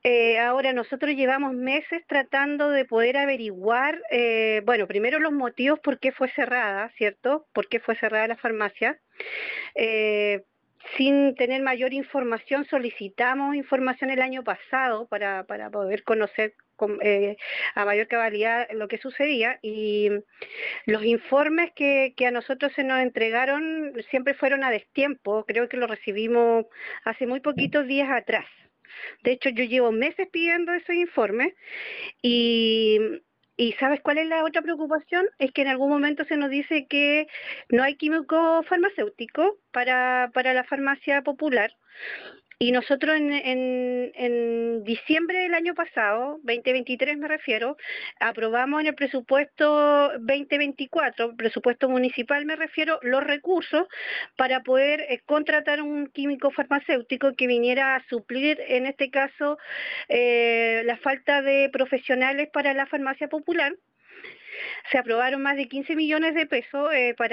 Ahora nosotros llevamos meses tratando de poder averiguar, bueno, primero los motivos por qué fue cerrada, ¿cierto? ¿Por qué fue cerrada la farmacia? Eh, Sin tener mayor información, solicitamos información el año pasado para poder conocer a mayor cabalidad lo que sucedía, y los informes que a nosotros se nos entregaron siempre fueron a destiempo. Creo que lo recibimos hace muy poquitos días atrás. De hecho, yo llevo meses pidiendo esos informes y, y ¿sabes cuál es la otra preocupación? Es que en algún momento se nos dice que no hay químico farmacéutico para la farmacia popular, y nosotros en diciembre del año pasado, 2023 me refiero, aprobamos en el presupuesto 2024, presupuesto municipal me refiero, los recursos para poder contratar un químico farmacéutico que viniera a suplir, en este caso, la falta de profesionales para la farmacia popular. Se aprobaron más de 15 millones de pesos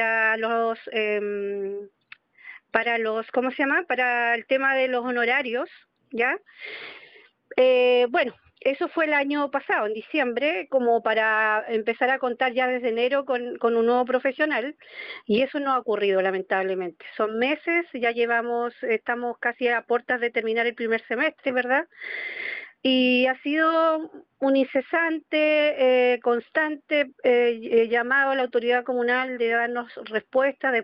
¿cómo se llama? Para el tema de los honorarios, ¿ya? Bueno, eso fue el año pasado, en diciembre, como para empezar a contar ya desde enero con un nuevo profesional, y eso no ha ocurrido, lamentablemente. Son meses, ya estamos casi a puertas de terminar el primer semestre, ¿verdad? Y ha sido un incesante, constante llamado a la autoridad comunal de darnos respuesta, de